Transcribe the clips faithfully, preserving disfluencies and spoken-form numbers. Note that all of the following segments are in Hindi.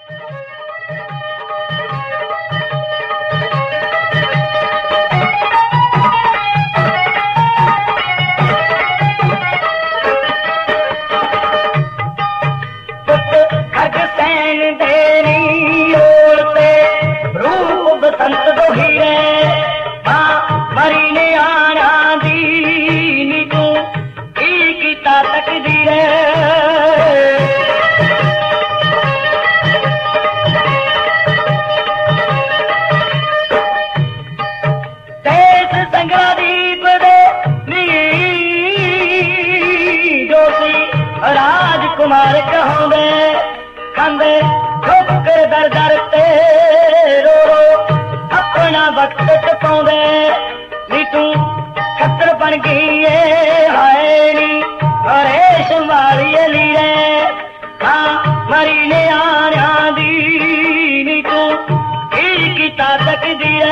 राजकुमार कहूंदे खांदे ठोकर दर दर ते रो रो अपना वक्त टपाउंदे नी तू खतर बन गई है हाय नी हरेश मारी लीरे हाँ मरी ने आना दी नी तू की कीता तकदीर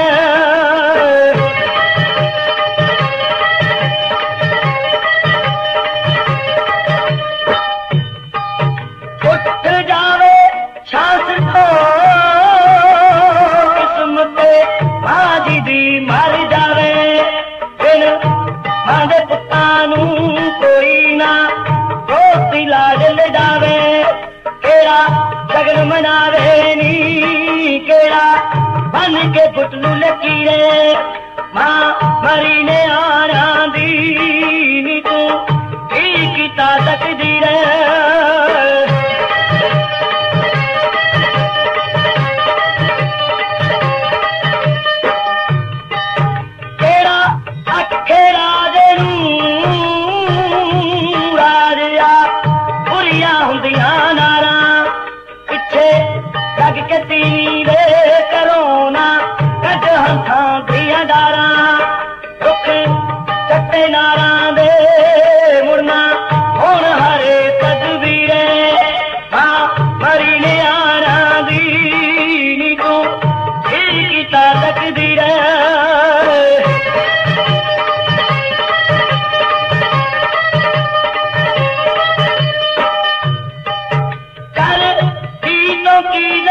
जगन मनावे नी केड़ा बन के पुटलू लकीरे मां मरी ने आना दी नी तू की कीता तकदीर केड़ा अखे राजे नू राजिया बुरिया हुंदियां नारा जग के तीनी वे करोना कज हंथा दिया डारा दुख चट्टे नारा दे मुड़ना हुण हरे तदबीरे हाँ मरी ने आना दी नी तू की कीता तकदीर की